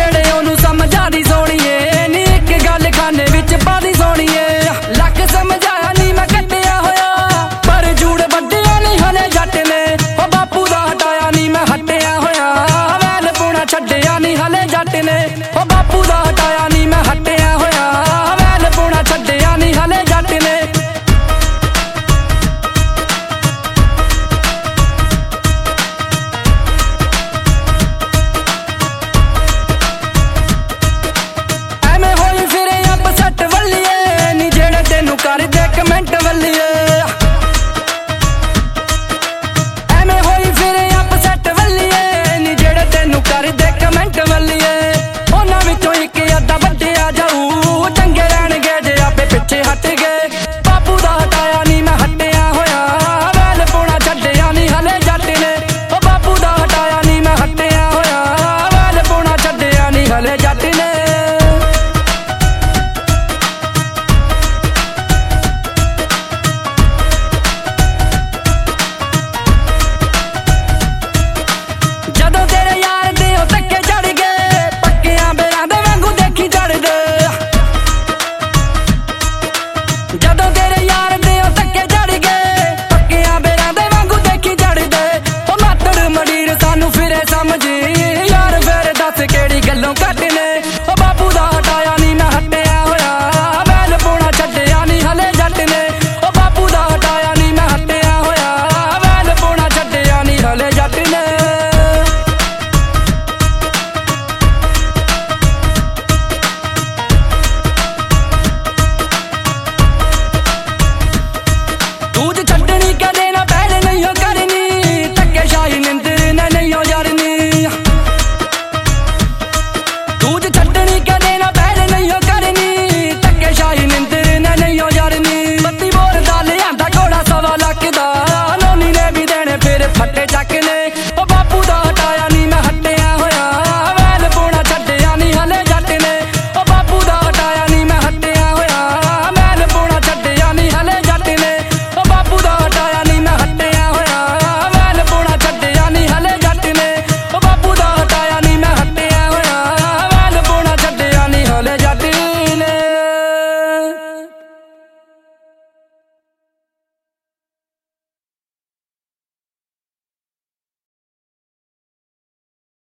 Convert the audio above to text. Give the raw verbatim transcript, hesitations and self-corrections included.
ਜਿਹੜੇ ਉਹਨੂੰ ਸਮਝਾ ਦੀ ਸੋਣੀਏ ਨੀ ਇੱਕ ਗੱਲ ਖਾਨੇ ਵਿੱਚ ਪਾਦੀ ਸੋਣੀਏ ਲੱਖ ਸਮਝਾਇਆ ਨੀ ਮੈਂ ਕੱਟਿਆ ਹੋਇਆ ਪਰ ਜੂੜ ਵੱਡਿਆ ਨੀ ਹਲੇ ਜੱਟ ਨੇ ਉਹ ਬਾਪੂ ਦਾ ਹਟਾਇਆ ਨੀ ਮੈਂ ਹਟਿਆ ਹੋਇਆ ਵੈਲ ਪੂਣਾ ਛੱਡਿਆ ਨੀ ਹਲੇ ਜੱਟ ਨੇ ਉਹ ਬਾਪੂ ਦਾ ਹਟਾਇਆ ਨੀ ਮੈਂ ਹਟਿਆ ਹੋਇਆ ਵੈਲ ਪੂਣਾ ਛੱਡਿਆ ਨੀ ਹਲੇ ਜੱਟ ਨੇ ਕਰਦੇ ਕਮੈਂਟ ਵੱਲੀਏ ਐਵੇਂ ਹੋਈ ਫਿਰੇ ਅਪਸੈਟ ਵੱਲੀਏ ਨੀ ਜਿਹੜੇ ਤੈਨੂੰ ਕਰਦੇ ਕਮੈਂਟ ਵੱਲੀਏ ਉਹਨਾਂ ਵਿੱਚੋਂ ਇੱਕ ਅੱਧਾ ਵੱਡਿਆ ਜਾਊ ਚੰਗੇ ਰਹਿਣਗੇ ਜੇ ਆਪੇ ਪਿੱਛੇ ਹਟ ਗਏ ਬਾਪੂ ਦਾ ਹਟਾਇਆ ਨੀ ਮੈਂ ਹਟਿਆ ਹੋਇਆ ਵੈਲ ਪੂਣਾ ਛੱਡਿਆ ਨੀ ਹਲੇ ਜੱਟ ਨੇ ਉਹ ਬਾਪੂ ਦਾ ਹਟਾਇਆ ਨੀ ਮੈਂ ਹਟਿਆ ਹੋਇਆ ਵੈਲ ਪੂਣਾ ਛੱਡਿਆ ਨੀ ਹਲੇ ਜੱਟ ਨੇ ਜਦੋਂ ਤੇਰੇ ਯਾਰ ਦੇ ਉਹ ਧੱਕੇ ਚੜ ਗਏ ਪੱਕਿਆਂ ਬੇਰਾਂ ਦੇ ਵਾਂਗੂ ਦੇਖੀ ਚੜਦੇ ਜਦੋਂ ਤੇਰੇ ਯਾਰ ਦੇ ਉਹ ਧੱਕੇ ਚੜ ਗਏ ਪੱਕਿਆਂ ਬੇਰਾਂ ਦੇ ਵਾਂਗੂ ਦੇਖੀ ਚੜਦੇ ਉਹ ਮਾਤੜ ਮੜੀਰ ਸਾਨੂੰ ਫਿਰੇ ਸਮਝ ਯਾਰ ਫਿਰ ਦੱਸ ਕਿਹੜੀ ਗੱਲੋਂ ਘੱਟ ਨੇ ਉਹ ਬਾਪੂ ਦਾ ਹਟਾਇਆ ਨੀ ਮੈਂ ਹਟਿਆ ਹੋਇਆ ਵੈਲ ਪੂਣਾ ਛੱਡਿਆ ਨੀ ਹਲੇ ਜੱਟ ਨੇ ਉਹ ਬਾਪੂ ਦਾ ਹਟਾਇਆ ਨੀ ਮੈਂ ਹਟਿਆ ਹੋਇਆ ਵੈਲ ਪੂਣਾ ਛੱਡਿਆ ਨੀ ਹਲੇ ਜੱਟ ਨੇ ਤੂੰ ਛੱਡਣੀ ਕਦੇ ਨਾ ਪਹਿਲ ਨਹੀਂ ਹੋ ਕਰਨੀ ਧੱਕੇ ਸ਼ਾਹੀ ਨਿੰਦਰ ਨਾ ਨਹੀਂ ਹੋ ਯਾਰਨੀ ਤੂੰ